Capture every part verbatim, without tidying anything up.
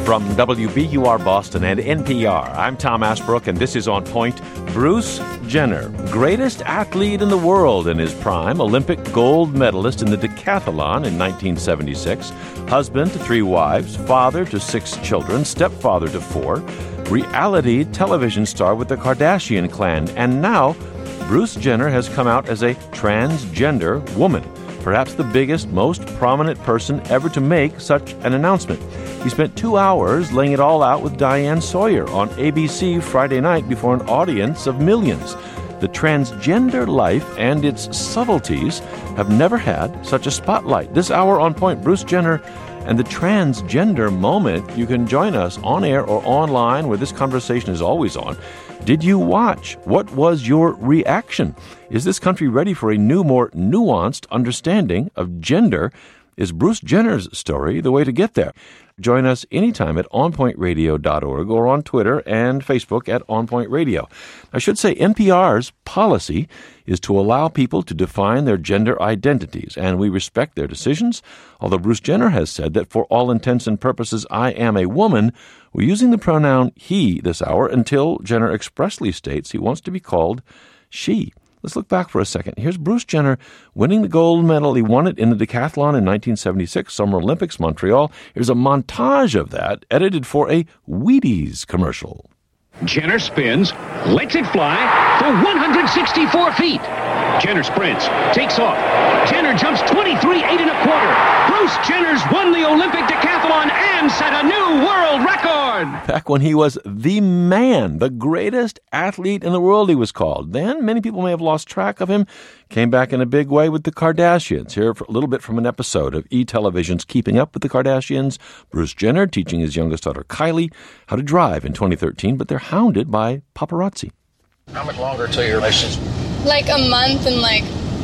From W B U R Boston and N P R, I'm Tom Ashbrook, and this is On Point. Bruce Jenner, greatest athlete in the world in his prime, Olympic gold medalist in the decathlon in nineteen seventy-six, husband to three wives, father to six children, stepfather to four, reality television star with the Kardashian clan, and now Bruce Jenner has come out as a transgender woman, perhaps the biggest, most prominent person ever to make such an announcement. He spent two hours laying it all out with Diane Sawyer on A B C Friday night before an audience of millions. The transgender life and its subtleties have never had such a spotlight. This hour on Point, Bruce Jenner and the transgender moment. You can join us on air or online, where this conversation is always on. Did you watch? What was your reaction? Is this country ready for a new, more nuanced understanding of gender? Is Bruce Jenner's story the way to get there? Join us anytime at on point radio dot org or on Twitter and Facebook at OnPoint Radio. I should say N P R's policy is to allow people to define their gender identities, and we respect their decisions, although Bruce Jenner has said that for all intents and purposes, I am a woman. We're using the pronoun he this hour until Jenner expressly states he wants to be called she. Let's look back for a second. Here's Bruce Jenner winning the gold medal. He won it in the decathlon in nineteen seventy-six, Summer Olympics, Montreal. Here's a montage of that, edited for a Wheaties commercial. Jenner spins, lets it fly for one hundred sixty-four feet. Jenner sprints, takes off. Jenner jumps twenty-three eight and a quarter. Bruce Jenner's won the Olympic decathlon and set a new world record. Back when he was the man, the greatest athlete in the world, he was called. Then many people may have lost track of him. Came back in a big way with the Kardashians. Here for a little bit from an episode of E! Television's Keeping Up with the Kardashians. Bruce Jenner teaching his youngest daughter Kylie how to drive in twenty thirteen, but they're hounded by paparazzi. How much longer till your license? Like a month and like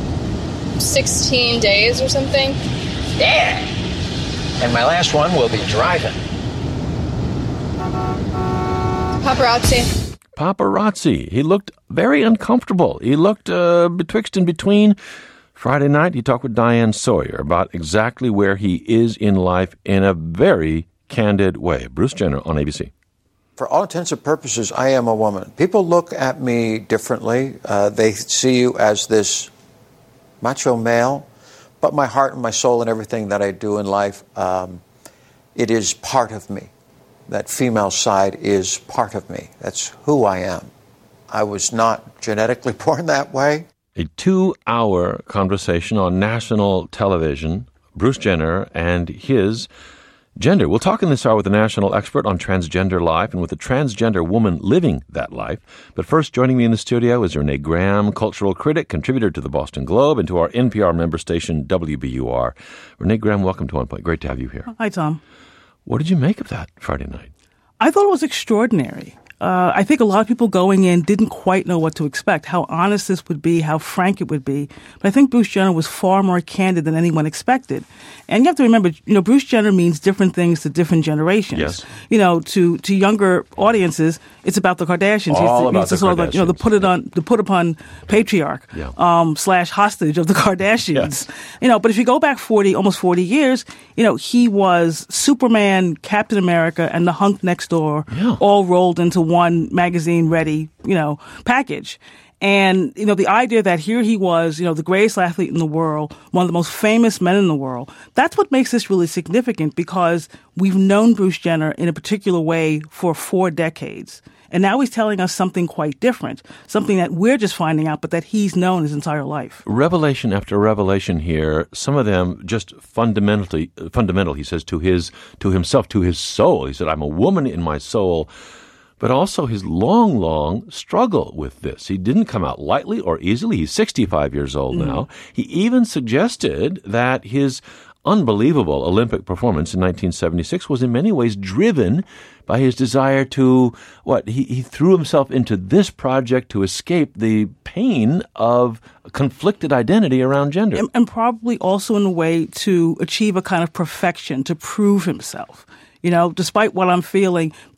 sixteen days or something. Yeah. And my last one will be driving. Paparazzi. Paparazzi. He looked very uncomfortable. He looked uh, betwixt and between. Friday night, he talked with Diane Sawyer about exactly where he is in life in a very candid way. Bruce Jenner on A B C. For all intents and purposes, I am a woman. People look at me differently. Uh, they see you as this macho male, but my heart and my soul and everything that I do in life, um, it is part of me. That female side is part of me. That's who I am. I was not genetically born that way. A two-hour conversation on national television, Bruce Jenner and his gender. We'll talk in this hour with a national expert on transgender life and with a transgender woman living that life. But first, joining me in the studio is Renee Graham, cultural critic, contributor to the Boston Globe and to our N P R member station, W B U R. Renee Graham, welcome to On Point. Great to have you here. Hi, Tom. What did you make of that Friday night? I thought it was extraordinary. Uh, I think a lot of people going in didn't quite know what to expect, how honest this would be, how frank it would be. But I think Bruce Jenner was far more candid than anyone expected. And you have to remember, you know, Bruce Jenner means different things to different generations. Yes. You know, to, to younger audiences, it's about the Kardashians. All He's, about he's the sort of like, you know, the Kardashians. put it on, the put upon patriarch, Yeah. um, slash hostage of the Kardashians. Yes. You know, but if you go back forty, almost forty years, you know, he was Superman, Captain America, and the hunk next door, Yeah. all rolled into one magazine ready, you know, package. And, you know, the idea that here he was, you know, the greatest athlete in the world, one of the most famous men in the world, that's what makes this really significant, because we've known Bruce Jenner in a particular way for four decades. And now he's telling us something quite different, something that we're just finding out, but that he's known his entire life. Revelation after revelation here, some of them just fundamentally, fundamental, he says, to his, to himself, to his soul. He said, I'm a woman in my soul. But also his long, long struggle with this. He didn't come out lightly or easily. He's sixty-five years old Mm-hmm. now. He even suggested that his unbelievable Olympic performance in nineteen seventy-six was in many ways driven by his desire to, what, he, he threw himself into this project to escape the pain of conflicted identity around gender. And, and probably also in a way to achieve a kind of perfection, to prove himself. You know, despite what I'm feeling,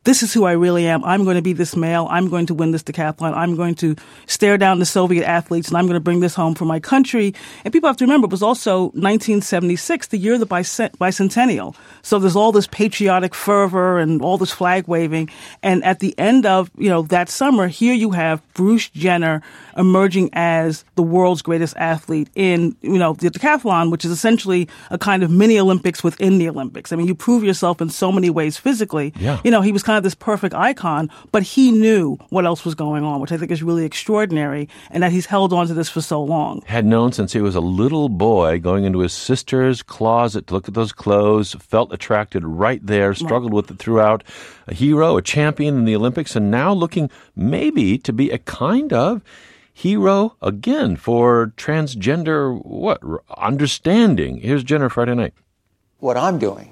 this is who I really am. I'm going to be this male. I'm going to win this decathlon. I'm going to stare down the Soviet athletes, and I'm going to bring this home for my country. And people have to remember, it was also nineteen seventy-six, the year of the bicent- bicentennial. So there's all this patriotic fervor and all this flag waving. And at the end of, you know, that summer, here you have Bruce Jenner emerging as the world's greatest athlete in, you know, the decathlon, which is essentially a kind of mini Olympics within the Olympics. I mean, you prove yourself in so many ways physically. Yeah. You know, he was kind of this perfect icon, but he knew what else was going on, which I think is really extraordinary, and that he's held on to this for so long. Had known since he was a little boy, going into his sister's closet to look at those clothes, felt attracted right there, struggled right. with it throughout. A hero, a champion in the Olympics, and now looking maybe to be a kind of hero again for transgender what understanding. Here's Jenner Friday night. What I'm doing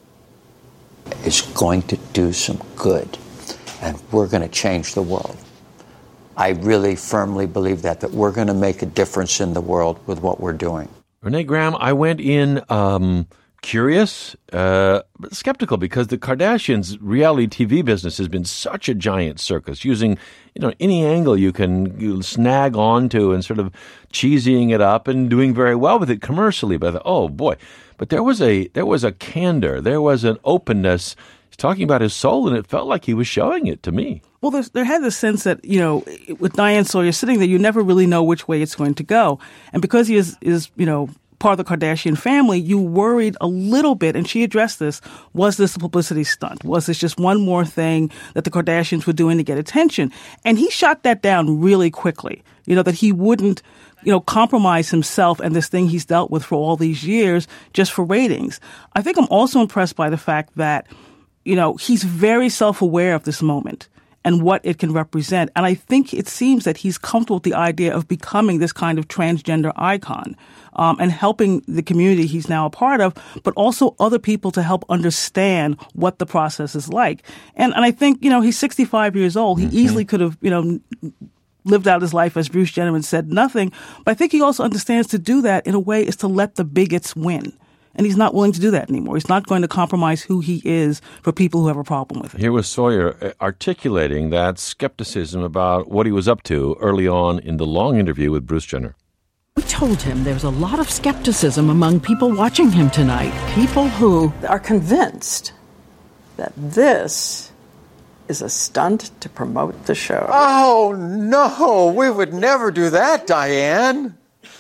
is going to do some good, and we're going to change the world. I really firmly believe that, that we're going to make a difference in the world with what we're doing. Renee Graham, I went in um, curious, uh, but skeptical, because the Kardashians' reality T V business has been such a giant circus, using you know any angle you can you snag onto and sort of cheesying it up and doing very well with it commercially. But I thought, oh boy, but there was a there was a candor, there was an openness. He's talking about his soul, and it felt like he was showing it to me. Well, there's, there had this sense that, you know, with Diane Sawyer sitting there, you never really know which way it's going to go. And because he is, is, you know, part of the Kardashian family, you worried a little bit, and she addressed this, was this a publicity stunt? Was this just one more thing that the Kardashians were doing to get attention? And he shot that down really quickly, you know, that he wouldn't, you know, compromise himself and this thing he's dealt with for all these years just for ratings. I think I'm also impressed by the fact that, you know, he's very self-aware of this moment and what it can represent. And I think it seems that he's comfortable with the idea of becoming this kind of transgender icon um, and helping the community he's now a part of, but also other people to help understand what the process is like. And, and I think, you know, he's sixty-five years old. He mm-hmm. easily could have, you know, lived out his life as Bruce Jenner and said nothing. But I think he also understands to do that in a way is to let the bigots win. And he's not willing to do that anymore. He's not going to compromise who he is for people who have a problem with it. Here was Sawyer articulating that skepticism about what he was up to early on in the long interview with Bruce Jenner. We told him there's a lot of skepticism among people watching him tonight. People who are convinced that this is a stunt to promote the show. Oh, no. We would never do that, Diane.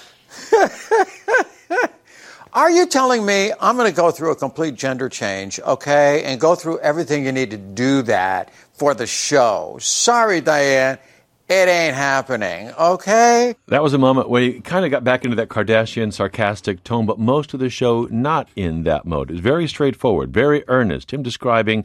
Are you telling me I'm going to go through a complete gender change, okay, and go through everything you need to do that for the show? Sorry, Diane, it ain't happening, okay? That was a moment where he kind of got back into that Kardashian sarcastic tone, but most of the show not in that mode. It was very straightforward, very earnest, him describing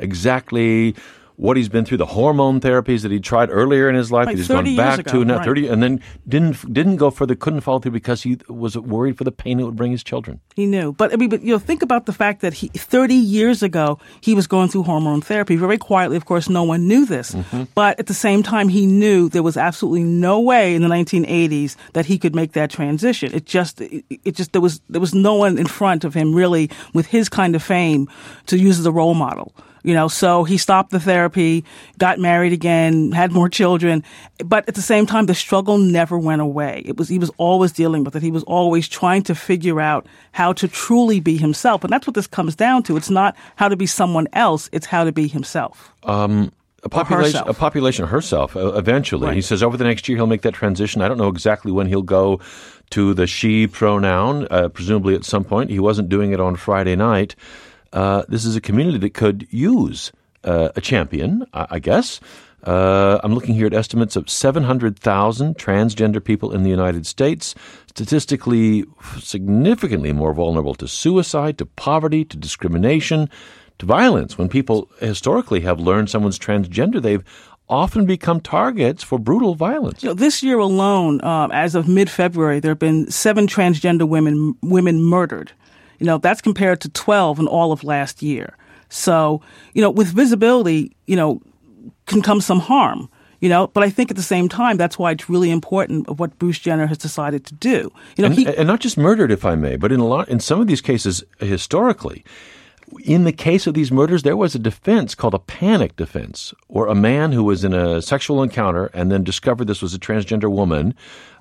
exactly what he's been through, the hormone therapies that he tried earlier in his life, like that he's gone back ago, to, now right. thirty, and then didn't didn't go further, couldn't follow through because he was worried for the pain it would bring his children. He knew, but I mean, but you know, think about the fact that he thirty years ago he was going through hormone therapy very quietly. Of course, no one knew this, mm-hmm. but at the same time, he knew there was absolutely no way in the nineteen eighties that he could make that transition. It just, it, it just there was there was no one in front of him really with his kind of fame to use as a role model. You know, so he stopped the therapy, got married again, had more children. But at the same time, the struggle never went away. It was, he was always dealing with it. He was always trying to figure out how to truly be himself. And that's what this comes down to. It's not how to be someone else. It's how to be himself. Um, a population, a population herself, uh, eventually. Right. He says over the next year, he'll make that transition. I don't know exactly when he'll go to the she pronoun, uh, presumably at some point. He wasn't doing it on Friday night. Uh, this is a community that could use uh, a champion, I, I guess. Uh, I'm looking here at estimates of seven hundred thousand transgender people in the United States, statistically significantly more vulnerable to suicide, to poverty, to discrimination, to violence. When people historically have learned someone's transgender, they've often become targets for brutal violence. You know, this year alone, um, as of mid-February, there have been seven transgender women women murdered. You know, that's compared to twelve in all of last year. So, you know, with visibility, you know, can come some harm, you know, but I think at the same time, that's why it's really important of what Bruce Jenner has decided to do. You know, and, he, and not just murdered, if I may, but in a lot, in some of these cases, historically, in the case of these murders, there was a defense called a panic defense, or a man who was in a sexual encounter and then discovered this was a transgender woman,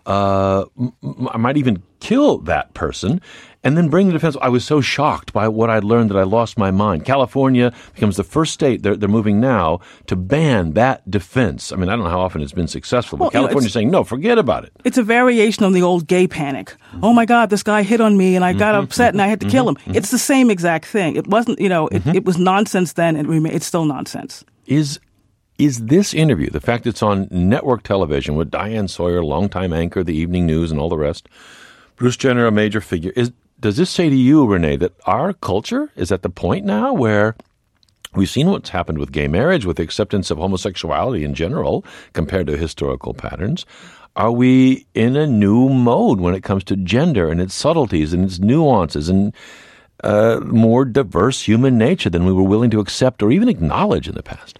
uh, m- m- might even kill that person, and then bring the defense. I was so shocked by what I'd learned that I lost my mind. California becomes the first state, they're, they're moving now, to ban that defense. I mean, I don't know how often it's been successful, but well, California's you know, saying, no, forget about it. It's a variation on the old gay panic. Mm-hmm. Oh, my God, this guy hit on me, and I got mm-hmm. upset, and I had to mm-hmm. kill him. Mm-hmm. It's the same exact thing. It wasn't, you know, it, mm-hmm. it was nonsense then, and it it's still nonsense. Is Is this interview, the fact it's on network television with Diane Sawyer, longtime anchor of the evening news and all the rest, Bruce Jenner, a major figure, is does this say to you, Renee, that our culture is at the point now where we've seen what's happened with gay marriage, with the acceptance of homosexuality in general compared to historical patterns? Are we in a new mode when it comes to gender and its subtleties and its nuances and uh, more diverse human nature than we were willing to accept or even acknowledge in the past?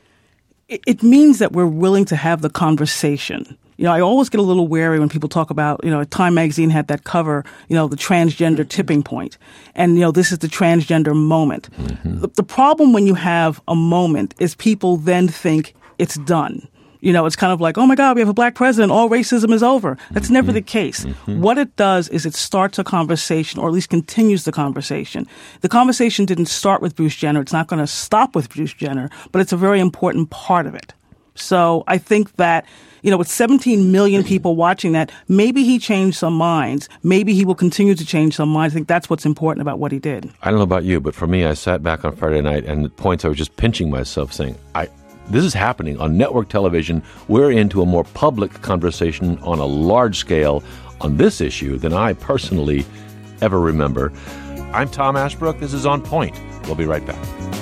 It means that we're willing to have the conversation. You know, I always get a little wary when people talk about, you know, Time magazine had that cover, you know, the transgender tipping point. And, you know, this is the transgender moment. Mm-hmm. The, the problem when you have a moment is people then think it's done. You know, it's kind of like, oh, my God, we have a black president. All racism is over. That's mm-hmm. never the case. Mm-hmm. What it does is it starts a conversation, or at least continues the conversation. The conversation didn't start with Bruce Jenner. It's not going to stop with Bruce Jenner, but it's a very important part of it. So I think that, you know, with seventeen million people watching that, maybe he changed some minds. Maybe he will continue to change some minds. I think that's what's important about what he did. I don't know about you, but for me, I sat back on Friday night, and at points I was just pinching myself saying, I this is happening on network television. We're into a more public conversation on a large scale on this issue than I personally ever remember. I'm Tom Ashbrook. This is On Point. We'll be right back.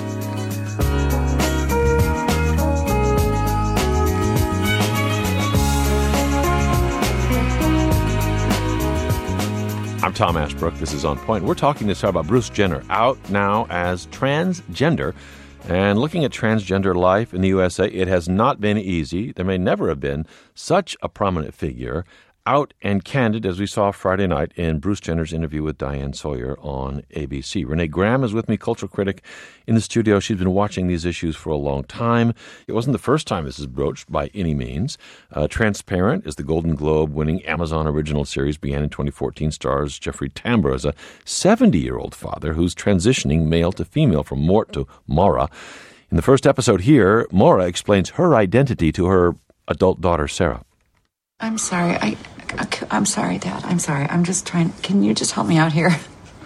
I'm Tom Ashbrook. This is On Point. We're talking this hour about Bruce Jenner, out now as transgender. And looking at transgender life in the U S A, it has not been easy. There may never have been such a prominent figure, out and candid, as we saw Friday night in Bruce Jenner's interview with Diane Sawyer on A B C. Renee Graham is with me, cultural critic, in the studio. She's been watching these issues for a long time. It wasn't the first time this is broached by any means. Uh, Transparent is the Golden Globe-winning Amazon original series, began in twenty fourteen, stars Jeffrey Tambor as a seventy-year-old father who's transitioning male to female from Mort to Mara. In the first episode here, Mara explains her identity to her adult daughter, Sarah. I'm sorry. I, I, I'm sorry, Dad. I'm sorry. I'm just trying. Can you just help me out here?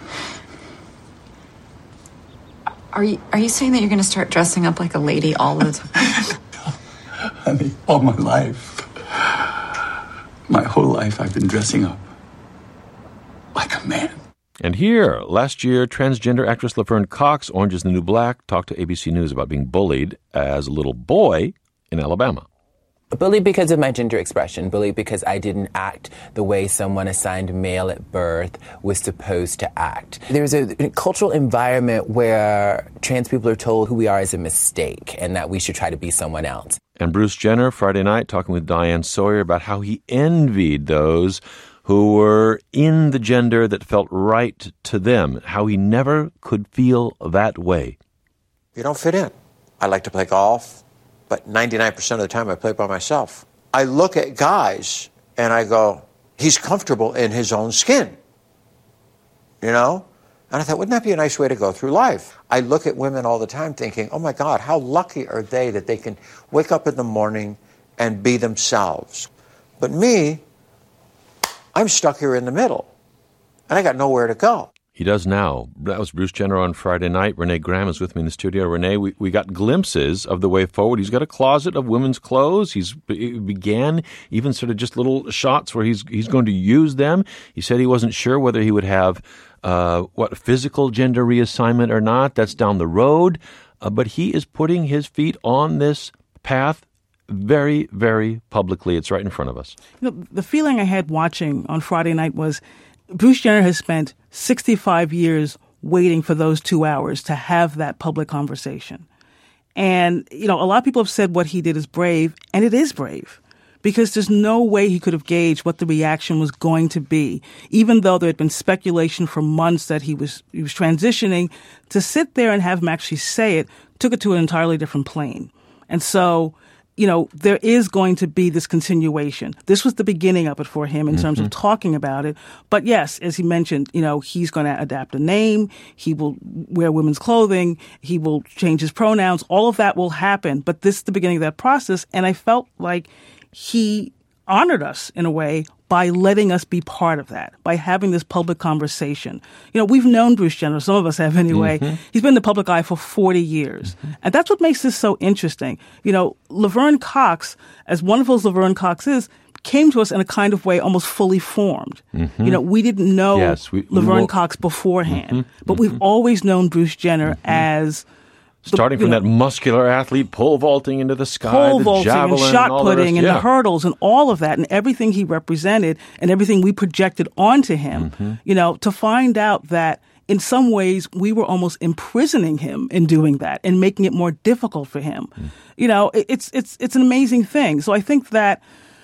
Are you Are you saying that you're going to start dressing up like a lady all the time? Honey, all my life, my whole life, I've been dressing up like a man. And here, last year, transgender actress Laverne Cox, Orange is the New Black, talked to A B C News about being bullied as a little boy in Alabama. Bullied because of my gender expression, bullied because I didn't act the way someone assigned male at birth was supposed to act. There's a, a cultural environment where trans people are told who we are is a mistake and that we should try to be someone else. And Bruce Jenner, Friday night, talking with Diane Sawyer about how he envied those who were in the gender that felt right to them, how he never could feel that way. You don't fit in. I like to play golf, but ninety-nine percent of the time I play by myself. I look at guys and I go, he's comfortable in his own skin, you know? And I thought, wouldn't that be a nice way to go through life? I look at women all the time thinking, oh my God, how lucky are they that they can wake up in the morning and be themselves. But me, I'm stuck here in the middle, and I got nowhere to go. He does now. That was Bruce Jenner on Friday night. Renee Graham is with me in the studio. Renee, we, we got glimpses of the way forward. He's got a closet of women's clothes. He's he began even sort of just little shots where he's he's going to use them. He said he wasn't sure whether he would have uh, what physical gender reassignment or not. That's down the road. Uh, but he is putting his feet on this path very, very publicly. It's right in front of us. You know, the feeling I had watching on Friday night was Bruce Jenner has spent sixty-five years waiting for those two hours to have that public conversation. And, you know, a lot of people have said what he did is brave, and it is brave. because there's no way he could have gauged what the reaction was going to be, even though there had been speculation for months that he was he was transitioning. To sit there and have him actually say it took it to an entirely different plane. And so, you know, there is going to be this continuation. This was the beginning of it for him in mm-hmm. terms of talking about it. But yes, as he mentioned, you know, he's going to adapt a name. He will wear women's clothing. He will change his pronouns. All of that will happen. But this is the beginning of that process. And I felt like he honored us in a way by letting us be part of that, by having this public conversation. You know, we've known Bruce Jenner, some of us have anyway. Mm-hmm. He's been in the public eye for forty years. Mm-hmm. And that's what makes this so interesting. You know, Laverne Cox, as wonderful as Laverne Cox is, came to us in a kind of way almost fully formed. Mm-hmm. You know, we didn't know yes, we, Laverne we Cox beforehand, mm-hmm. but mm-hmm. we've always known Bruce Jenner mm-hmm. as... Starting from know, that muscular athlete, pole vaulting into the sky, pole the vaulting javelin, and shot and putting the and yeah. the hurdles and all of that and everything he represented and everything we projected onto him, mm-hmm. you know, to find out that in some ways we were almost imprisoning him in doing that and making it more difficult for him. Mm. You know, it, it's it's it's an amazing thing. So I think that,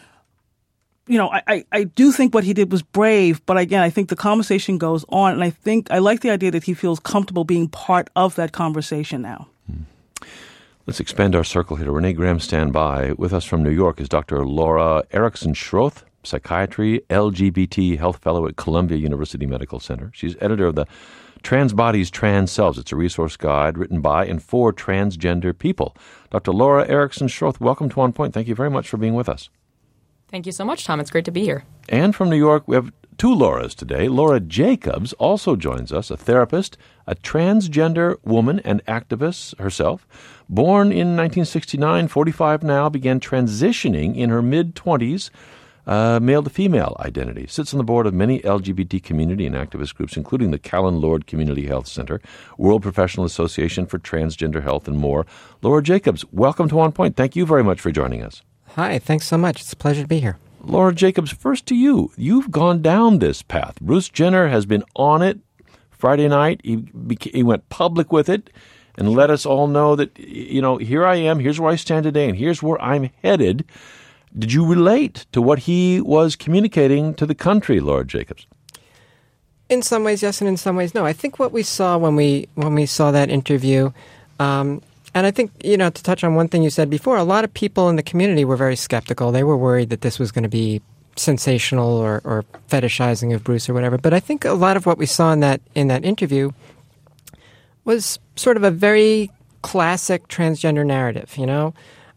you know, I, I, I do think what he did was brave, but again, I think the conversation goes on, and I think I like the idea that he feels comfortable being part of that conversation now. Hmm. Let's expand our circle here. Renee Graham, stand by. With us from New York is Doctor Laura Erickson-Schroth, psychiatry, L G B T health fellow at Columbia University Medical Center. She's editor of the Trans Bodies, Trans Selves. It's a resource guide written by and for transgender people. Doctor Laura Erickson-Schroth, welcome to On Point. Thank you very much for being with us. Thank you so much, Tom. It's great to be here. And from New York, we have two Lauras today. Laura Jacobs also joins us, a therapist, a transgender woman and activist herself. Born in nineteen sixty-nine, forty-five now, began transitioning in her mid-twenties, uh, male to female identity. Sits on the board of many L G B T community and activist groups, including the Callan Lord Community Health Center, World Professional Association for Transgender Health, and more. Laura Jacobs, welcome to On Point. Thank you very much for joining us. Hi, thanks so much. It's a pleasure to be here. Laura Jacobs, first to you. You've gone down this path. Bruce Jenner has been on it. Friday night, he, beca- he went public with it and let us all know that, you know, here I am, here's where I stand today, and here's where I'm headed. Did you relate to what he was communicating to the country, Laura Jacobs? In some ways, yes, and in some ways, no. I think what we saw when we when we saw that interview, um, and I think, you know, to touch on one thing you said before, a lot of people in the community were very skeptical. They were worried that this was going to be sensational or, or fetishizing of Bruce or whatever. But I think a lot of what we saw in that in that interview was sort of a very classic transgender narrative, you know?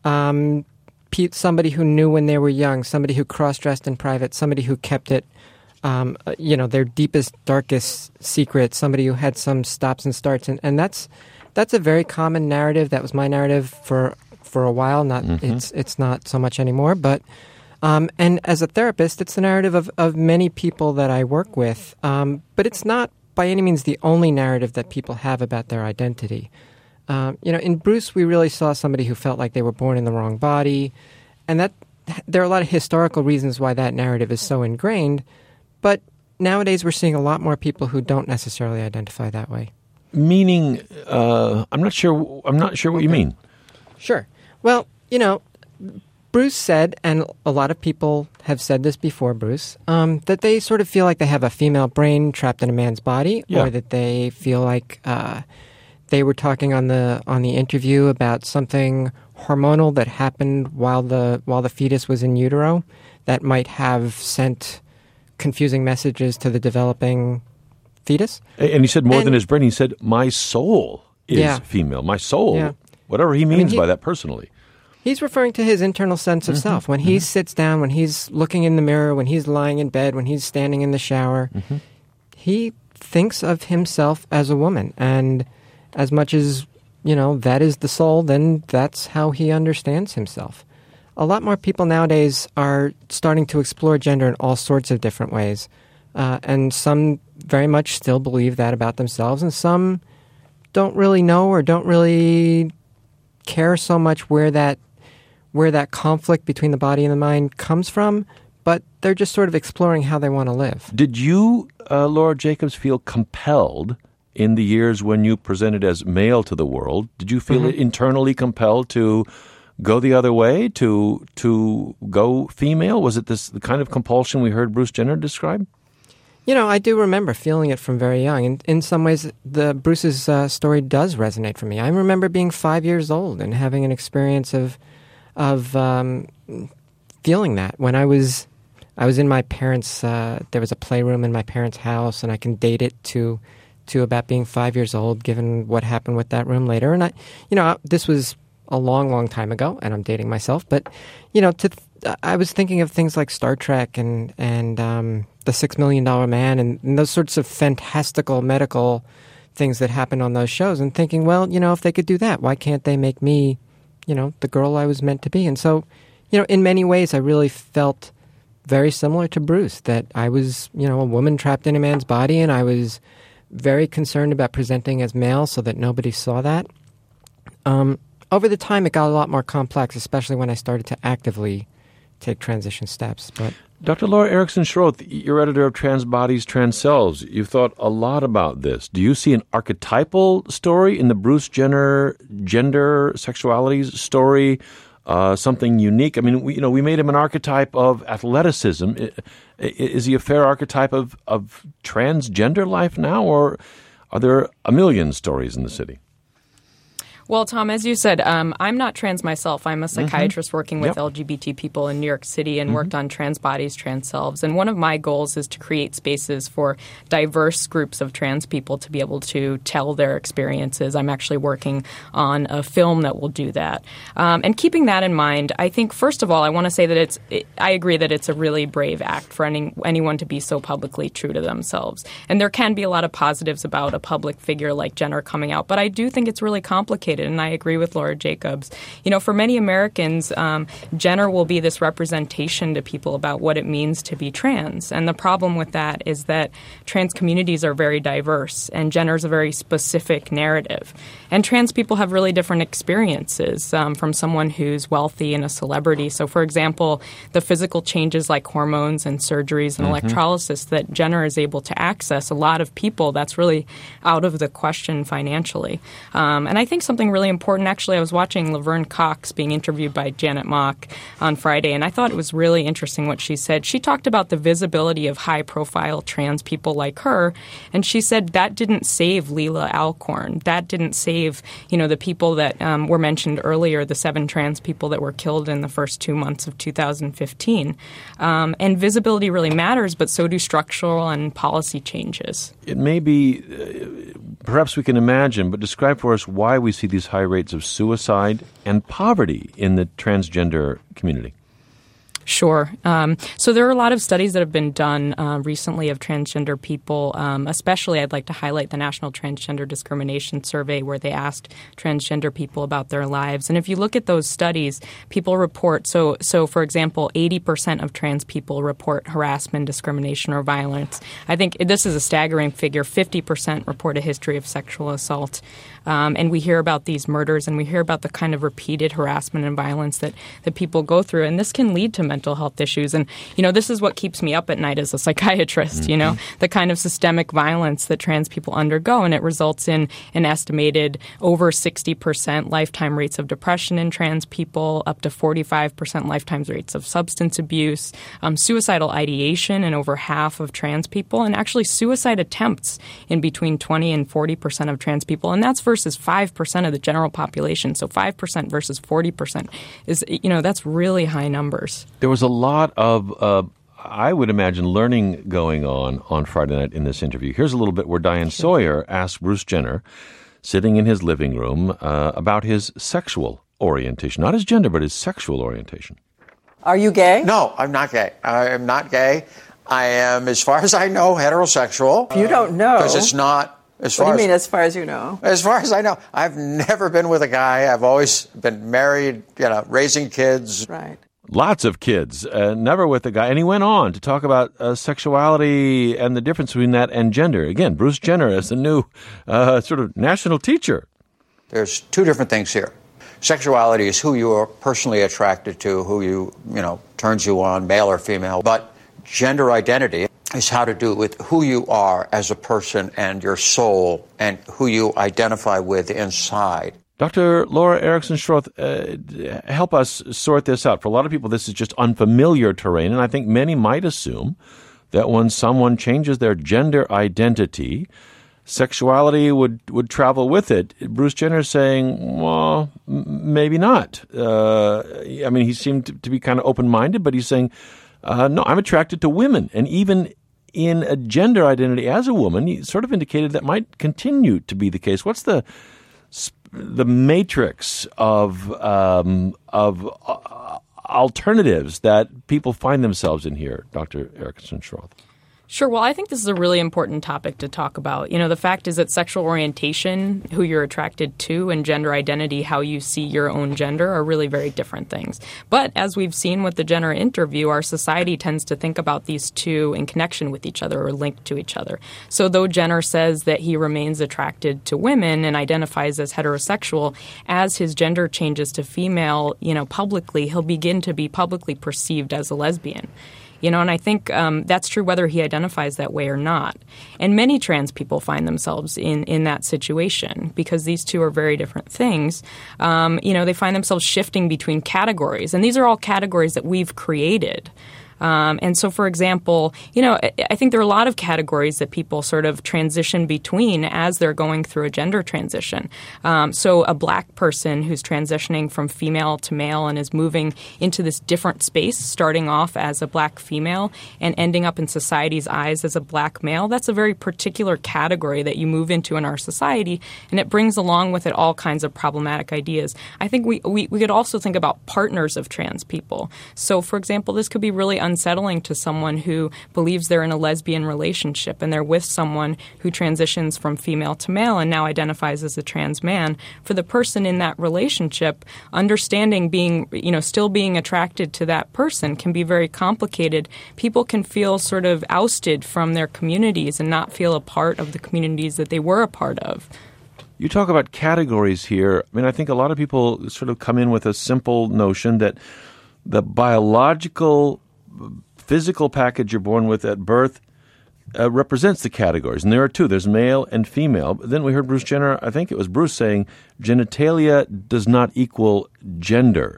Um, somebody who knew when they were young, somebody who cross-dressed in private, somebody who kept it, um, you know, their deepest, darkest secret, somebody who had some stops and starts. And, and that's that's a very common narrative. That was my narrative for for a while. Not mm-hmm. It's it's not so much anymore. But um, and as a therapist, it's the narrative of, of many people that I work with. Um, but it's not by any means the only narrative that people have about their identity. Um, you know, in Bruce, we really saw somebody who felt like they were born in the wrong body. And that there are a lot of historical reasons why that narrative is so ingrained. But nowadays, we're seeing a lot more people who don't necessarily identify that way. Meaning, uh, I'm not sure. I'm not sure what you mean. Sure. Well, you know, Bruce said, and a lot of people have said this before Bruce, um, that they sort of feel like they have a female brain trapped in a man's body, yeah. or that they feel like uh, they were talking on the on the interview about something hormonal that happened while the while the fetus was in utero that might have sent confusing messages to the developing fetus. And he said more and, than his brain. He said, my soul is yeah. female. My soul, yeah. whatever he means I mean, he, by that personally. He's referring to his internal sense of mm-hmm. self. When mm-hmm. he sits down, when he's looking in the mirror, when he's lying in bed, when he's standing in the shower, mm-hmm. he thinks of himself as a woman. And as much as, you know, that is the soul, then that's how he understands himself. A lot more people nowadays are starting to explore gender in all sorts of different ways. Uh, and some very much still believe that about themselves, and some don't really know or don't really care so much where that where that conflict between the body and the mind comes from, but they're just sort of exploring how they want to live. Did you, uh, Laura Jacobs, feel compelled in the years when you presented as male to the world? Did you feel mm-hmm. internally compelled to go the other way, to to go female? Was it this the kind of compulsion we heard Bruce Jenner describe? You know, I do remember feeling it from very young. And in some ways, the Bruce's uh, story does resonate for me. I remember being five years old and having an experience of of um, feeling that. When I was I was in my parents' uh, there was a playroom in my parents' house, and I can date it to to about being five years old, given what happened with that room later. And I, you know, this was a long, long time ago, and I'm dating myself. But you know, to I was thinking of things like Star Trek and and um, The Six Million Dollar Man and, and those sorts of fantastical medical things that happened on those shows, and thinking, well, you know, if they could do that, why can't they make me, you know, the girl I was meant to be? And so, you know, in many ways, I really felt very similar to Bruce, that I was, you know, a woman trapped in a man's body, and I was very concerned about presenting as male so that nobody saw that. Um, over the time, it got a lot more complex, especially when I started to actively take transition steps. But Doctor Laura Erickson-Schroth, you're editor of Trans Bodies, Trans Selves. You've thought a lot about this. Do you see an archetypal story in the Bruce Jenner gender sexuality story? Uh, something unique? I mean, we, you know, we made him an archetype of athleticism. Is he a fair archetype of, of transgender life now, or are there a million stories in the city? Well, Tom, as you said, um, I'm not trans myself. I'm a psychiatrist mm-hmm. working with yep. L G B T people in New York City and mm-hmm. worked on trans bodies, trans selves. And one of my goals is to create spaces for diverse groups of trans people to be able to tell their experiences. I'm actually working on a film that will do that. Um, and keeping that in mind, I think, first of all, I want to say that it's it, I agree that it's a really brave act for any, anyone to be so publicly true to themselves. And there can be a lot of positives about a public figure like Jenner coming out. But I do think it's really complicated. And I agree with Laura Jacobs. You know, for many Americans, um, Jenner will be this representation to people about what it means to be trans. And the problem with that is that trans communities are very diverse, and Jenner's a very specific narrative. And trans people have really different experiences um, from someone who's wealthy and a celebrity. So, for example, the physical changes like hormones and surgeries and mm-hmm. electrolysis that Jenner is able to access, a lot of people, that's really out of the question financially. Um, and I think something really important. Actually, I was watching Laverne Cox being interviewed by Janet Mock on Friday, and I thought it was really interesting what she said. She talked about the visibility of high-profile trans people like her, and she said that didn't save Leila Alcorn. That didn't save, you know, the people that um, were mentioned earlier, the seven trans people that were killed in the first two months of two thousand fifteen. Um, and visibility really matters, but so do structural and policy changes. It may be, uh, perhaps we can imagine, but describe for us why we see these high rates of suicide and poverty in the transgender community. Sure. Um, so there are a lot of studies that have been done uh, recently of transgender people. Um, especially, I'd like to highlight the National Transgender Discrimination Survey, where they asked transgender people about their lives. And if you look at those studies, people report, so, so for example, eighty percent of trans people report harassment, discrimination, or violence. I think this is a staggering figure. fifty percent report a history of sexual assault. Um, and we hear about these murders, and we hear about the kind of repeated harassment and violence that, that people go through. And this can lead to mental health issues. And, you know, this is what keeps me up at night as a psychiatrist, mm-hmm. you know, the kind of systemic violence that trans people undergo. And it results in an estimated over sixty percent lifetime rates of depression in trans people, up to forty-five percent lifetime rates of substance abuse, um, suicidal ideation in over half of trans people, and actually suicide attempts in between twenty and forty percent of trans people. And that's versus five percent of the general population. So five percent versus forty percent is, you know, that's really high numbers. There was a lot of, uh, I would imagine, learning going on on Friday night in this interview. Here's a little bit where Diane Sawyer asked Bruce Jenner, sitting in his living room, uh, about his sexual orientation. Not his gender, but his sexual orientation. Are you gay? No, I'm not gay. I am not gay. I am, as far as I know, heterosexual. You don't know. Because it's not... As far what do you as, mean, as far as you know? As far as I know, I've never been with a guy. I've always been married, you know, raising kids. Right. Lots of kids, uh, never with a guy. And he went on to talk about uh, sexuality and the difference between that and gender. Again, Bruce Jenner as the new uh, sort of national teacher. There's two different things here. Sexuality is who you are personally attracted to, who you, you know, turns you on, male or female. But gender identity is how to do with who you are as a person and your soul and who you identify with inside. Doctor Laura Erickson Schroth, uh, help us sort this out. For a lot of people, this is just unfamiliar terrain, and I think many might assume that when someone changes their gender identity, sexuality would, would travel with it. Bruce Jenner is saying, well, m- maybe not. Uh, I mean, he seemed to, to be kind of open-minded, but he's saying, uh, no, I'm attracted to women. And even in a gender identity as a woman, he sort of indicated that might continue to be the case. What's the the matrix of um, of uh, alternatives that people find themselves in here, Doctor Erickson Schroth? Sure. Well, I think this is a really important topic to talk about. You know, the fact is that sexual orientation, who you're attracted to, and gender identity, how you see your own gender, are really very different things. But as we've seen with the Jenner interview, our society tends to think about these two in connection with each other or linked to each other. So though Jenner says that he remains attracted to women and identifies as heterosexual, as his gender changes to female, you know, publicly, he'll begin to be publicly perceived as a lesbian. You know, and I think um, that's true whether he identifies that way or not. And many trans people find themselves in, in that situation because these two are very different things. Um, you know, they find themselves shifting between categories. And these are all categories that we've created. Um, and so, for example, you know, I think there are a lot of categories that people sort of transition between as they're going through a gender transition. Um, so a black person who's transitioning from female to male and is moving into this different space, starting off as a black female and ending up in society's eyes as a black male, that's a very particular category that you move into in our society, and it brings along with it all kinds of problematic ideas. I think we, we, we could also think about partners of trans people. So, for example, this could be really unsettling to someone who believes they're in a lesbian relationship and they're with someone who transitions from female to male and now identifies as a trans man. For the person in that relationship, understanding being, you know, still being attracted to that person can be very complicated. People can feel sort of ousted from their communities and not feel a part of the communities that they were a part of. You talk about categories here. I mean, I think a lot of people sort of come in with a simple notion that the biological physical package you're born with at birth uh, represents the categories. And there are two. There's male and female. But then we heard Bruce Jenner, I think it was Bruce, saying genitalia does not equal gender.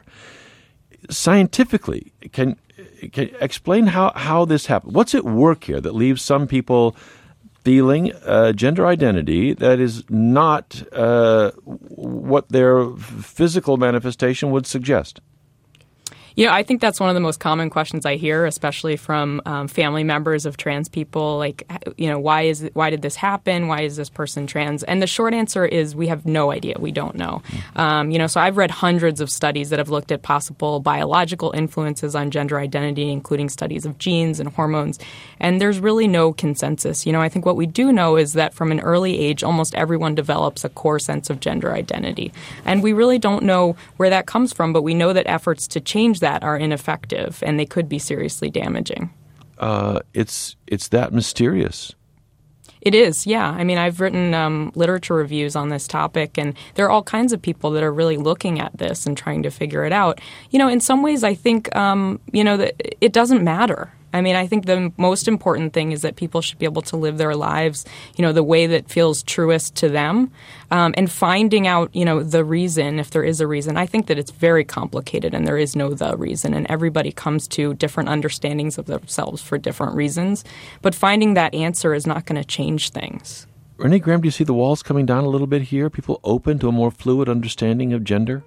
Scientifically, can, can explain how, how this happens. What's at work here that leaves some people feeling a gender identity that is not uh, what their physical manifestation would suggest? You know, I think that's one of the most common questions I hear, especially from um, family members of trans people. Like, you know, why is it, why did this happen? Why is this person trans? And the short answer is we have no idea. We don't know. Um, you know, so I've read hundreds of studies that have looked at possible biological influences on gender identity, including studies of genes and hormones. And there's really no consensus. You know, I think what we do know is that from an early age, almost everyone develops a core sense of gender identity. And we really don't know where that comes from, but we know that efforts to change that that are ineffective, and they could be seriously damaging. Uh, it's it's that mysterious. It is, yeah. I mean, I've written um, literature reviews on this topic, and there are all kinds of people that are really looking at this and trying to figure it out. You know, in some ways, I think, um, you know, that it doesn't matter. I mean, I think the most important thing is that people should be able to live their lives, you know, the way that feels truest to them, um, and finding out, you know, the reason, if there is a reason. I think that it's very complicated and there is no the reason, and everybody comes to different understandings of themselves for different reasons. But finding that answer is not going to change things. Renee Graham, do you see the walls coming down a little bit here? People open to a more fluid understanding of gender?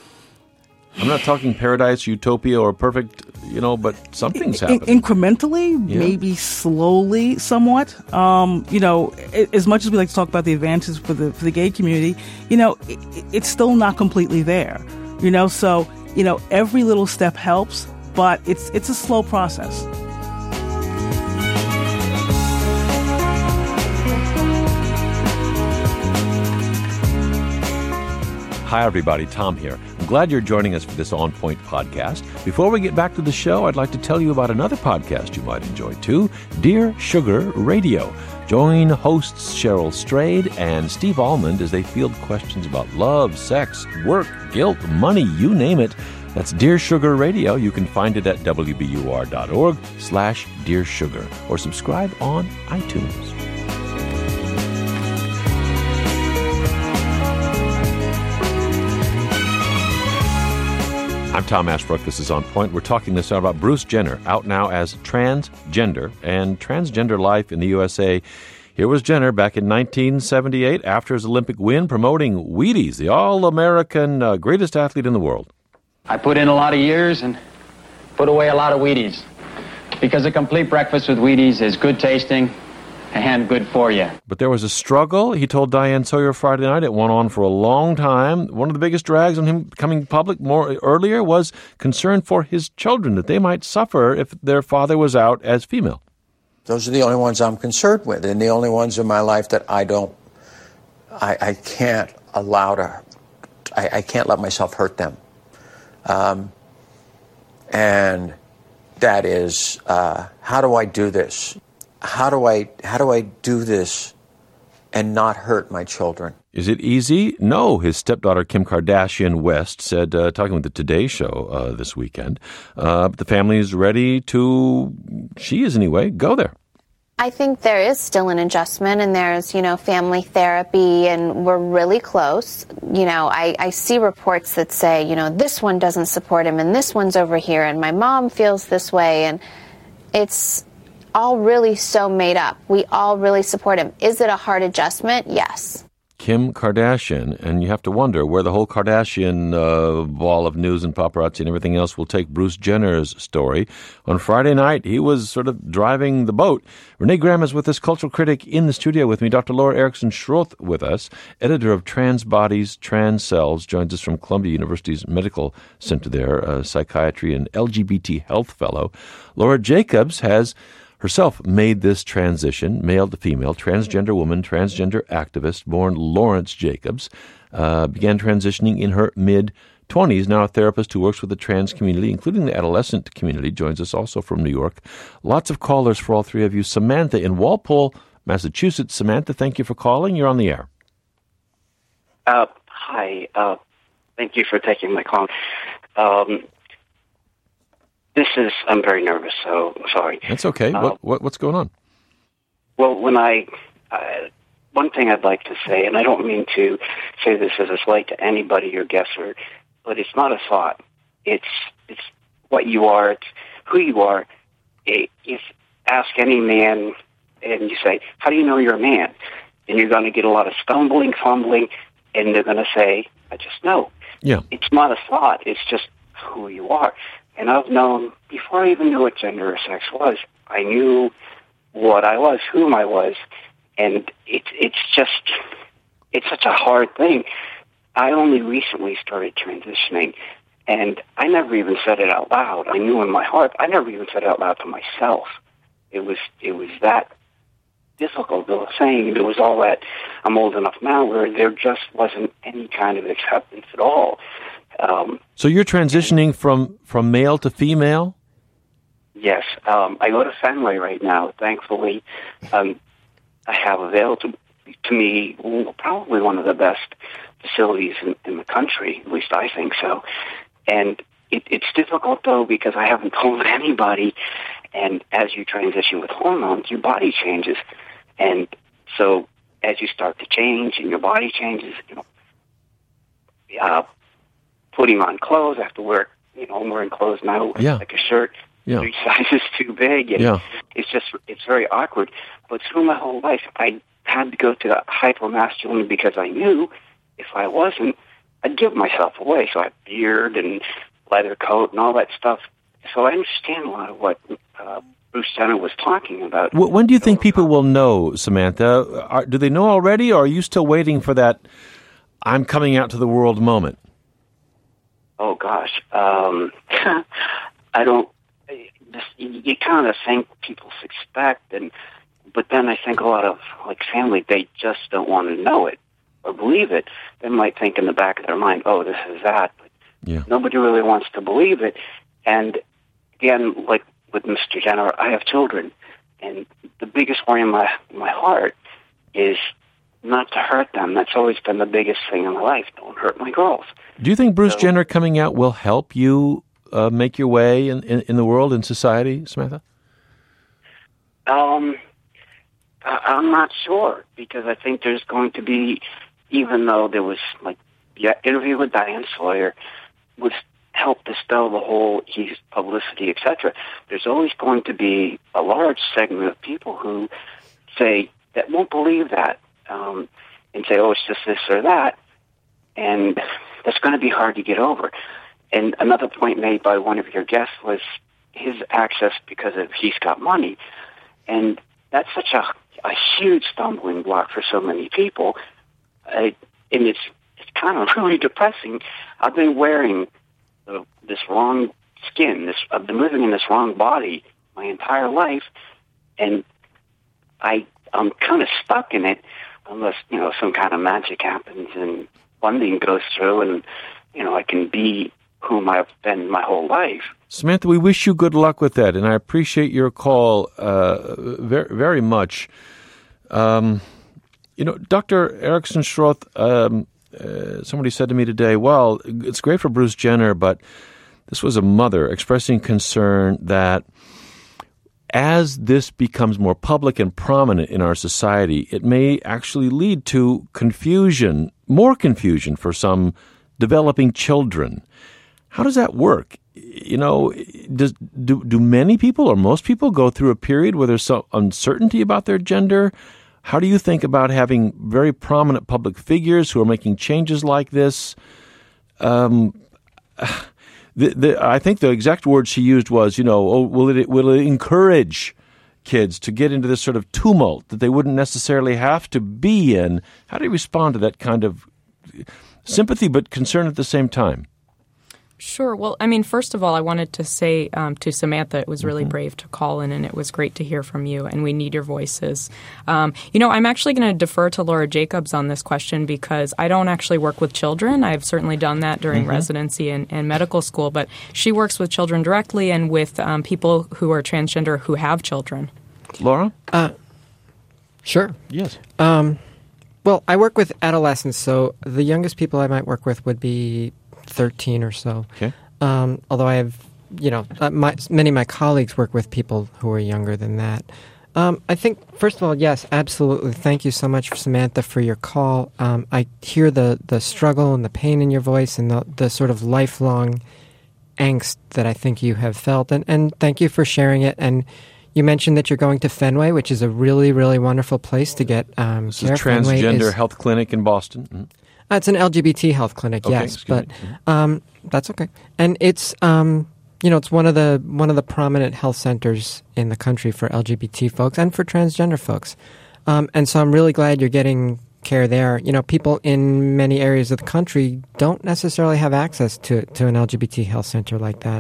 I'm not talking paradise, utopia, or perfect, you know, but something's happening. In- incrementally, yeah. Maybe slowly, somewhat. Um, you know, as much as we like to talk about the advances for the for the gay community, you know, it, it's still not completely there. You know, so you know, every little step helps, but it's it's a slow process. Hi, everybody. Tom here. I'm glad you're joining us for this On Point podcast. Before we get back to the show, I'd like to tell you about another podcast you might enjoy, too, Dear Sugar Radio. Join hosts Cheryl Strayed and Steve Almond as they field questions about love, sex, work, guilt, money, you name it. That's Dear Sugar Radio. You can find it at W B U R dot org slash Dear Sugar or subscribe on iTunes. I'm Tom Ashbrook. This is On Point. We're talking this out about Bruce Jenner, out now as transgender and transgender life in the U S A. Here was Jenner back in nineteen seventy-eight after his Olympic win promoting Wheaties, the all-American uh, greatest athlete in the world. I put in a lot of years and put away a lot of Wheaties because a complete breakfast with Wheaties is good tasting and good for you. But there was a struggle. He told Diane Sawyer Friday night. It went on for a long time. One of the biggest drags on him becoming public more earlier was concern for his children, that they might suffer if their father was out as female. Those are the only ones I'm concerned with, and the only ones in my life that I don't, I, I can't allow to, I, I can't let myself hurt them. Um, and that is, uh, how do I do this? How do I how do I do this and not hurt my children? Is it easy? No, his stepdaughter Kim Kardashian West said, uh, talking with the Today Show uh, this weekend, uh, the family is ready to, she is anyway, go there. I think there is still an adjustment, and there's, you know, family therapy, and we're really close. You know, I, I see reports that say, you know, this one doesn't support him, and this one's over here, and my mom feels this way, and it's all really so made up. We all really support him. Is it a hard adjustment? Yes. Kim Kardashian, and you have to wonder where the whole Kardashian uh, ball of news and paparazzi and everything else will take Bruce Jenner's story. On Friday night, he was sort of driving the boat. Renee Graham is with us, cultural critic in the studio with me. Doctor Laura Erickson-Schroth with us, editor of Trans Bodies, Trans Cells, joins us from Columbia University's Medical Center there, a psychiatry and L G B T health fellow. Laura Jacobs has herself made this transition, male to female, transgender woman, transgender activist, born Lawrence Jacobs, uh, began transitioning in her mid-twenties. Now a therapist who works with the trans community, including the adolescent community, joins us also from New York. Lots of callers for all three of you. Samantha in Walpole, Massachusetts. Samantha, thank you for calling. You're on the air. Uh, hi. Uh, thank you for taking my call. Um, This is, I'm very nervous, so I'm sorry. That's okay. Uh, what, what What's going on? Well, when I, uh, one thing I'd like to say, and I don't mean to say this as a slight to anybody or guest, or, but it's not a thought. It's it's what you are. It's who you are. It, if ask any man, and you say, how do you know you're a man? And you're going to get a lot of stumbling, fumbling, and they're going to say, I just know. Yeah. It's not a thought. It's just who you are. And I've known, before I even knew what gender or sex was, I knew what I was, whom I was. And it's it's just, it's such a hard thing. I only recently started transitioning, and I never even said it out loud. I knew in my heart, I never even said it out loud to myself. It was, it was that difficult. The saying, it was all that, I'm old enough now, where there just wasn't any kind of acceptance at all. Um, so you're transitioning from, from male to female? Yes. Um, I go to Fenway right now. Thankfully, um, I have available to, to me probably one of the best facilities in, in the country. At least I think so. And it, it's difficult, though, because I haven't told anybody. And as you transition with hormones, your body changes. And so as you start to change and your body changes, you know, uh, putting on clothes, I have to wear, you know, I'm wearing clothes now, yeah. like a shirt, yeah. three sizes too big, and yeah. it's just, it's very awkward. But through my whole life, I had to go to hyper-masculine because I knew if I wasn't, I'd give myself away. So I had beard and leather coat and all that stuff. So I understand a lot of what uh, Bruce Jenner was talking about. When do you think people will know, Samantha? Are, do they know already, or are you still waiting for that I'm coming out to the world moment? Oh, gosh. Um, I don't, just, you, you kind of think people suspect, and but then I think a lot of, like, family, they just don't want to know it or believe it. They might think in the back of their mind, oh, this is that. But yeah. Nobody really wants to believe it. And, again, like with Mister Jenner, I have children, and the biggest worry in my, in my heart is not to hurt them. That's always been the biggest thing in my life. Don't hurt my girls. Do you think Bruce so, Jenner coming out will help you uh, make your way in, in, in the world, in society, Samantha? Um, I, I'm not sure, because I think there's going to be, even though there was, like, the interview with Diane Sawyer was help dispel the whole he's publicity, et cetera. There's always going to be a large segment of people who say that won't believe that um, and say, oh, it's just this or that. And that's going to be hard to get over. And another point made by one of your guests was his access because of he's got money. And that's such a, a huge stumbling block for so many people. Uh, and it's, it's kind of really depressing. I've been wearing uh, this wrong skin. This I've been living in this wrong body my entire life. And I, I'm kind of stuck in it unless, you know, some kind of magic happens and funding goes through and, you know, I can be whom I've been my whole life. Samantha, we wish you good luck with that, and I appreciate your call uh, very, very much. Um, you know, Doctor Erickson Schroth, um, uh, somebody said to me today, well, it's great for Bruce Jenner, but this was a mother expressing concern that as this becomes more public and prominent in our society, it may actually lead to confusion, more confusion for some developing children. How does that work? You know, does, do do many people or most people go through a period where there's some uncertainty about their gender? How do you think about having very prominent public figures who are making changes like this? Um, the, the, I think the exact word she used was, you know, oh, will it will it encourage kids to get into this sort of tumult that they wouldn't necessarily have to be in? How do you respond to that kind of sympathy but concern at the same time? Sure. Well, I mean, first of all, I wanted to say um, to Samantha, it was really mm-hmm. brave to call in, and it was great to hear from you, and we need your voices. Um, you know, I'm actually going to defer to Laura Jacobs on this question because I don't actually work with children. I've certainly done that during mm-hmm. residency and, and medical school, but she works with children directly and with um, people who are transgender who have children. Laura? Uh, sure. Yes. Um, well, I work with adolescents, so the youngest people I might work with would be thirteen or so. Okay. Um, although I have, you know, uh, my, many of my colleagues work with people who are younger than that. Um, I think, first of all, yes, absolutely. Thank you so much, Samantha, for your call. Um, I hear the, the struggle and the pain in your voice and the, the sort of lifelong angst that I think you have felt. And, and thank you for sharing it. And you mentioned that you're going to Fenway, which is a really, really wonderful place to get um, this care. Is Transgender Fenway is, Health Clinic in Boston. Mm-hmm. Uh, it's an L G B T health clinic, okay, yes, but me. um, that's okay. And it's um, you know it's one of the one of the prominent health centers in the country for L G B T folks and for transgender folks. Um, and so I'm really glad you're getting care there. You know, people in many areas of the country don't necessarily have access to to an L G B T health center like that.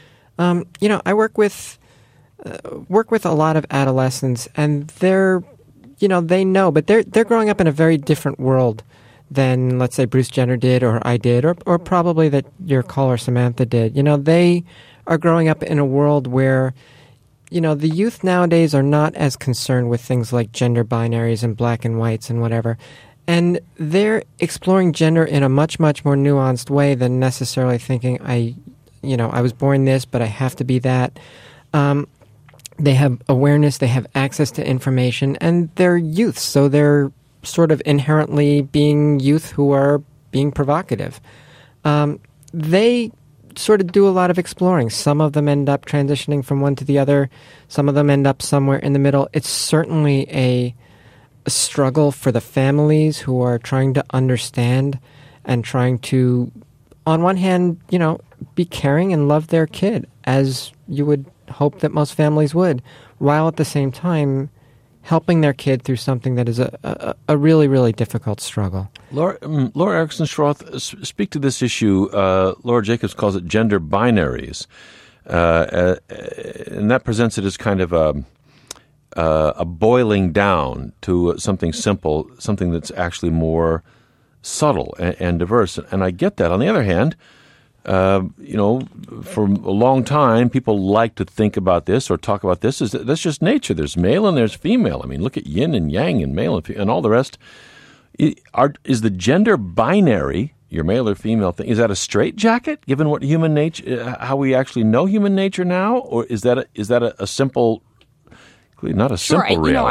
Um, you know, I work with uh, work with a lot of adolescents, and they're you know they know, but they're they're growing up in a very different world than, let's say, Bruce Jenner did or I did or, or probably that your caller Samantha did. You know, they are growing up in a world where, you know, the youth nowadays are not as concerned with things like gender binaries and black and whites and whatever. And they're exploring gender in a much, much more nuanced way than necessarily thinking, I, you know, I was born this, but I have to be that. Um, they have awareness, they have access to information, and they're youth, so they're sort of inherently being youth who are being provocative. Um, they sort of do a lot of exploring. Some of them end up transitioning from one to the other. Some of them end up somewhere in the middle. It's certainly a, a struggle for the families who are trying to understand and trying to, on one hand, you know, be caring and love their kid, as you would hope that most families would, while at the same time helping their kid through something that is a, a, a really, really difficult struggle. Laura, um, Laura Erickson Schroth, speak to this issue. Uh, Laura Jacobs calls it gender binaries, uh, uh, and that presents it as kind of a, uh, a boiling down to something simple, something that's actually more subtle and, and diverse. And I get that. On the other hand, Uh, you know, for a long time, people like to think about this or talk about this. Is that's just nature. There's male and there's female. I mean, look at yin and yang and male and, fe- and all the rest. Are, is the gender binary, your male or female thing, is that a straitjacket given what human nature, how we actually know human nature now, or is that a, is that a, a simple, not a sure, simple I, you reality? know, I,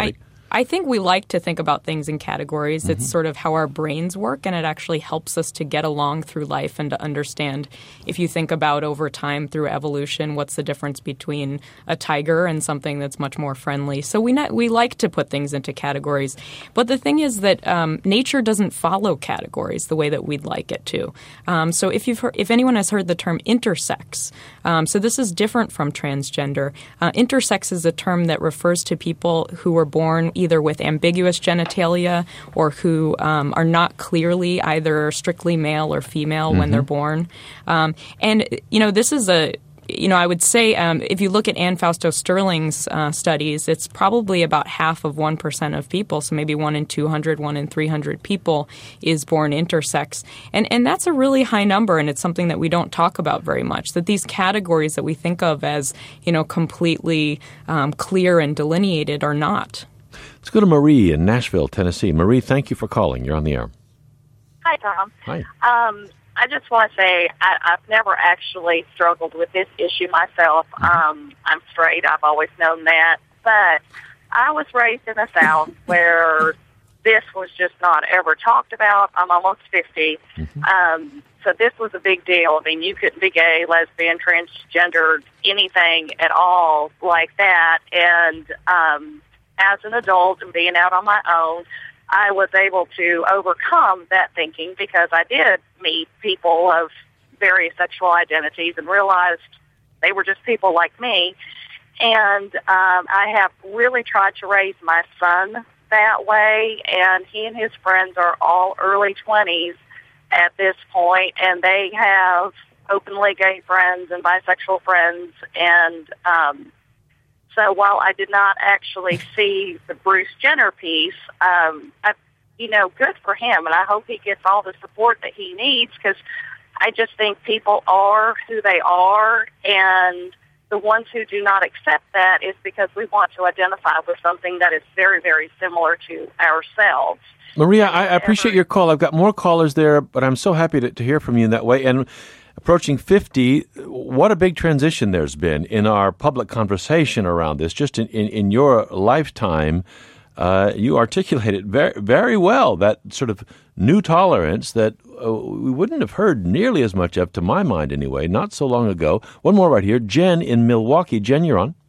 I think we like to think about things in categories. Mm-hmm. It's sort of how our brains work, and it actually helps us to get along through life and to understand, if you think about over time through evolution, what's the difference between a tiger and something that's much more friendly. So we not, we like to put things into categories. But the thing is that um, nature doesn't follow categories the way that we'd like it to. Um, so if you've heard, if anyone has heard the term intersex, um, so this is different from transgender. Uh, intersex is a term that refers to people who were born either with ambiguous genitalia or who um, are not clearly either strictly male or female mm-hmm. when they're born. Um, and, you know, this is a You know, I would say um, if you look at Anne Fausto Sterling's uh, studies, it's probably about half of one percent of people, so maybe one in two hundred, one in three hundred people is born intersex. And, and that's a really high number, and it's something that we don't talk about very much, that these categories that we think of as, you know, completely um, clear and delineated are not. Let's go to Marie in Nashville, Tennessee. Marie, thank you for calling. You're on the air. Hi, Tom. Hi. Um, I just want to say I, I've never actually struggled with this issue myself. Mm-hmm. Um, I'm straight. I've always known that. But I was raised in the South where this was just not ever talked about. I'm almost fifty. Mm-hmm. Um, so this was a big deal. I mean, you couldn't be gay, lesbian, transgender, anything at all like that. And um, as an adult and being out on my own, I was able to overcome that thinking because I did meet people of various sexual identities and realized they were just people like me. And um, I have really tried to raise my son that way, and he and his friends are all early twenties at this point, and they have openly gay friends and bisexual friends. And um, so while I did not actually see the Bruce Jenner piece, um, I, you know, good for him, and I hope he gets all the support that he needs, because I just think people are who they are, and the ones who do not accept that is because we want to identify with something that is very, very similar to ourselves. Maria, I, I appreciate your call. I've got more callers there, but I'm so happy to, to hear from you in that way. And approaching fifty, what a big transition there's been in our public conversation around this. Just in, in, in your lifetime, uh, you articulated very, very well that sort of new tolerance that uh, we wouldn't have heard nearly as much of, to my mind anyway, not so long ago. One more right here. Jen in Milwaukee. Jen, you're on.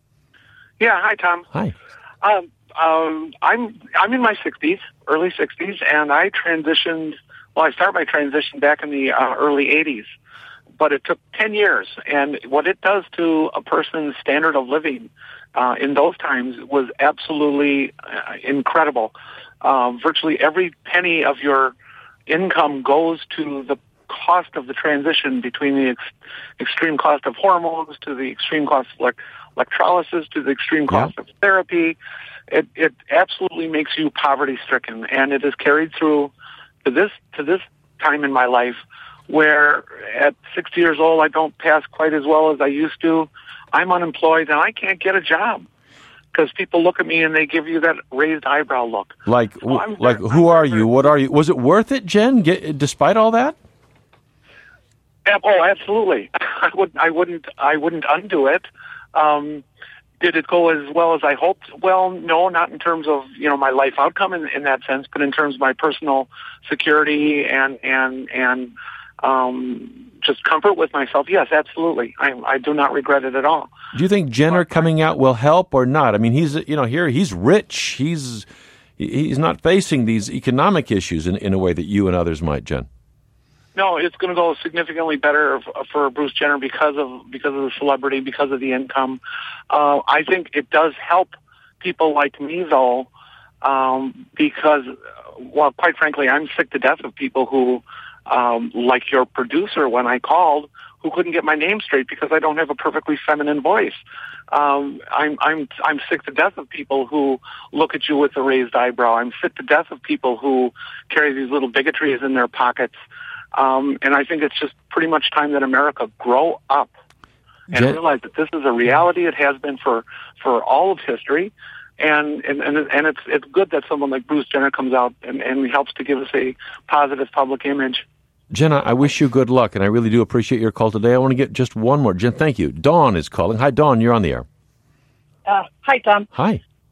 Yeah, hi, Tom. Hi. Um, um, I'm I'm in my sixties, early sixties, and I transitioned, well, I started my transition back in the uh, early eighties, but it took ten years, and what it does to a person's standard of living uh, in those times was absolutely uh, incredible. Uh, virtually every penny of your income goes to the cost of the transition between the ex- extreme cost of hormones to the extreme cost of elect- electrolysis to the extreme cost yeah. of therapy. It, it absolutely makes you poverty-stricken, and it is carried through to this to this time in my life, where at sixty years old I don't pass quite as well as I used to. I'm unemployed, and I can't get a job because people look at me and they give you that raised eyebrow look. Like, so like, very, who I'm are very, you? What are you? Was it worth it, Jen? Get, despite all that? Oh, absolutely. I would. I wouldn't. I wouldn't undo it. Um, did it go as well as I hoped? Well, no, not in terms of, you know, my life outcome in, in that sense, but in terms of my personal security and and and um, just comfort with myself. Yes, absolutely. I, I do not regret it at all. Do you think Jenner coming out will help or not? I mean, he's, you know, here he's rich. He's he's not facing these economic issues in, in a way that you and others might, Jen. No, it's going to go significantly better for Bruce Jenner because of because of the celebrity, because of the income. Uh, I think it does help people like me, though, um, because, well, quite frankly, I'm sick to death of people who, um, like your producer when I called, who couldn't get my name straight because I don't have a perfectly feminine voice. Um, I'm I'm I'm sick to death of people who look at you with a raised eyebrow. I'm sick to death of people who carry these little bigotries in their pockets. Um, and I think it's just pretty much time that America grow up and Jen- realize that this is a reality. It has been for, for all of history. And, and, and, and it's, it's good that someone like Bruce Jenner comes out and, and helps to give us a positive public image. Jenna, I wish you good luck, and I really do appreciate your call today. I want to get just one more. Jen, thank you. Dawn is calling. Hi, Dawn. You're on the air. Uh, hi, Tom. Hi.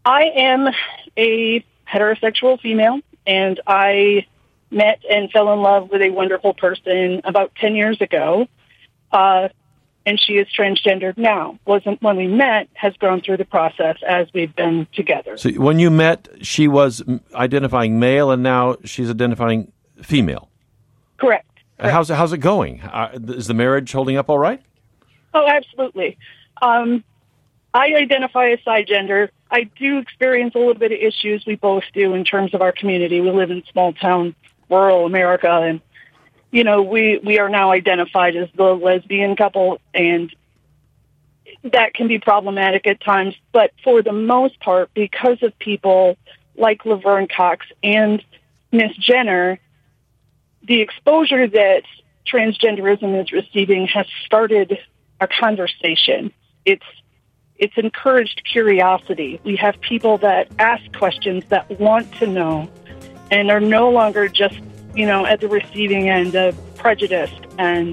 I am a heterosexual female, and I met and fell in love with a wonderful person about ten years ago, uh, and she is transgendered now. Wasn't when we met, has gone through the process as we've been together. So when you met, she was identifying male, and now she's identifying female. Correct. Correct. How's, how's it going? Uh, is the marriage holding up all right? Oh, absolutely. Um, I identify as cisgender. I do experience a little bit of issues. We both do in terms of our community. We live in small town, rural America, and, you know, we, we are now identified as the lesbian couple, and that can be problematic at times. But for the most part, because of people like Laverne Cox and Miss Jenner, the exposure that transgenderism is receiving has started a conversation. It's it's encouraged curiosity. We have people that ask questions, that want to know, and are no longer just, you know, at the receiving end of prejudice. And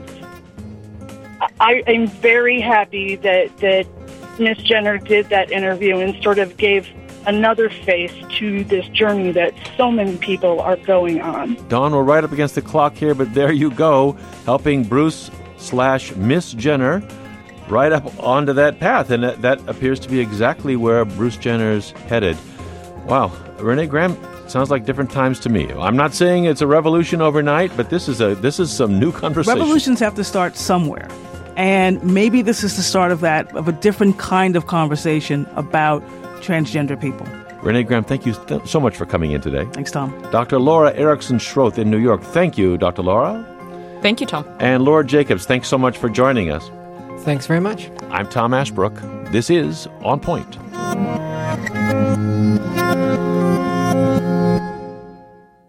I am very happy that, that Miss Jenner did that interview and sort of gave another face to this journey that so many people are going on. Dawn, we're right up against the clock here, but there you go, helping Bruce slash Miss Jenner right up onto that path, and that, that appears to be exactly where Bruce Jenner's headed. Wow, Renee Graham, sounds like different times to me. I'm not saying it's a revolution overnight, but this is a this is some new conversation. Revolutions have to start somewhere, and maybe this is the start of that, of a different kind of conversation about transgender people. Renee Graham, thank you th- so much for coming in today. Thanks, Tom. Doctor Laura Erickson-Schroth in New York. Thank you, Doctor Laura. Thank you, Tom. And Laura Jacobs, thanks so much for joining us. Thanks very much. I'm Tom Ashbrook. This is On Point.